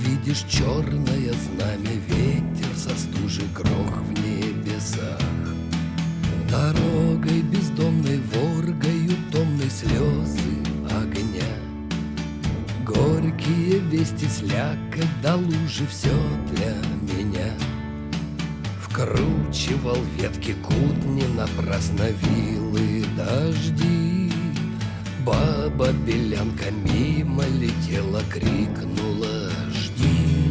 видишь черное знамя, ветер со стужей крох в небесах. Дорогой бездомной воргою томной слезы огня. Горькие вести слякоть до лужи все для меня. Вкручивал ветки кутни, напрасно вилы дожди. Баба-белянка мимо летела, крикнула: «Жди!»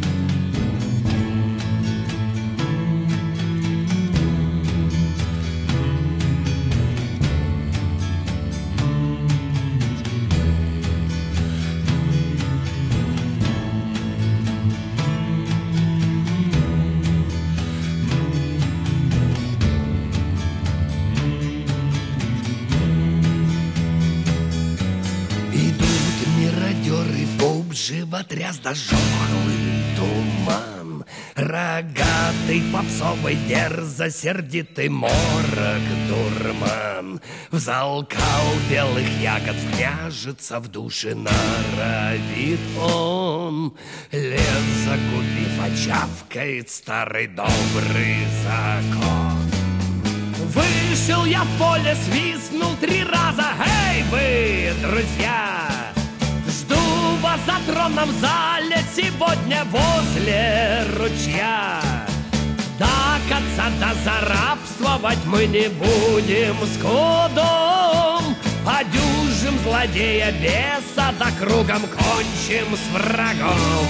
Животряс да жохлый туман, рогатый попсовый дерзо-сердитый морок дурман. В зал кал белых ягод княжится, в душе норовит он. Лес загубив, очавкает старый добрый закон. Вышел я в поле, свистнул 3 раза: «Эй вы, друзья! Жду вас за тронном зале сегодня возле ручья. До конца дозарабствовать мы не будем скудом, одюжим злодея беса, да кругом кончим с врагом».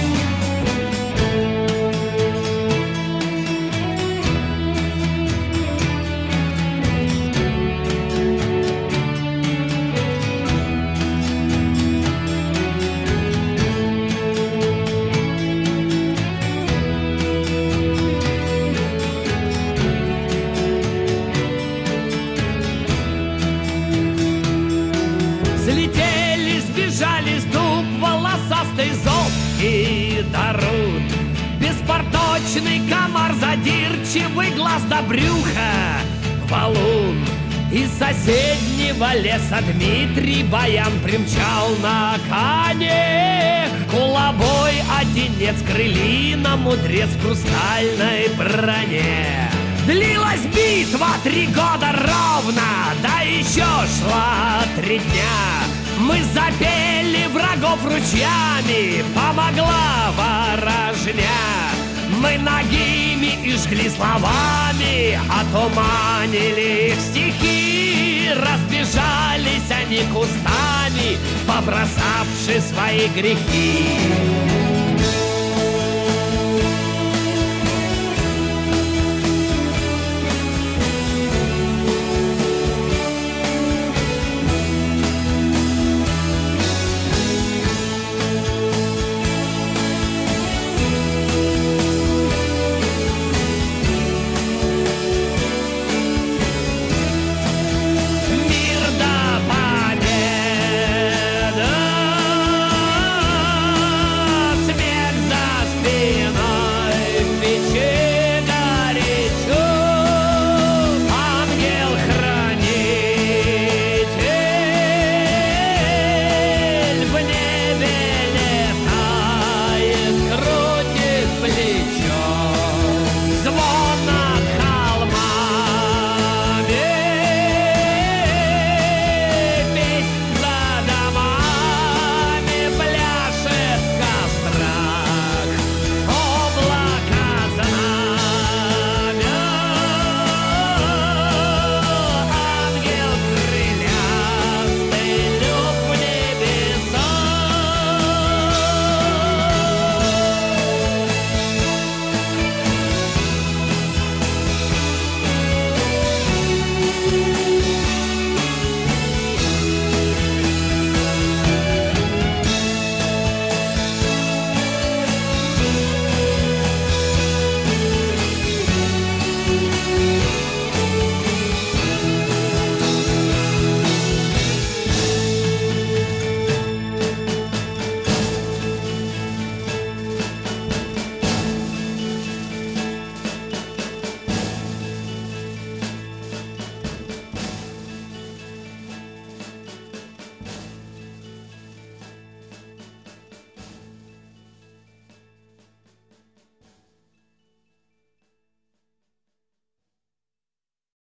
Беспорточный комар, задирчивый глаз до брюха валун. Из соседнего леса Дмитрий Баян примчал на коне. Кулобой одинец, крылина, мудрец в хрустальной броне. Длилась битва 3 года ровно, да еще шла 3 дня. Мы запели врагов ручьями, помогла ворожня. Мы нагими и жгли словами, отуманили их стихи. Разбежались они кустами, побросавши свои грехи.